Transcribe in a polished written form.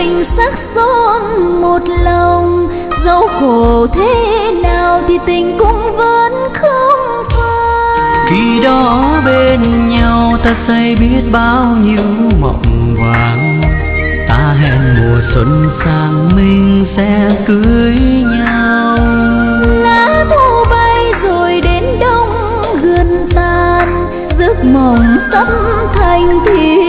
mình sắc son một lòng, dẫu khổ thế nào thì tình cũng vẫn không phai. Khi đó bên nhau ta say biết bao nhiêu mộng vàng, ta hẹn mùa xuân sang mình sẽ cưới nhau. Lá thu bay rồi đến đông gần tàn, giấc mộng sắp thành thì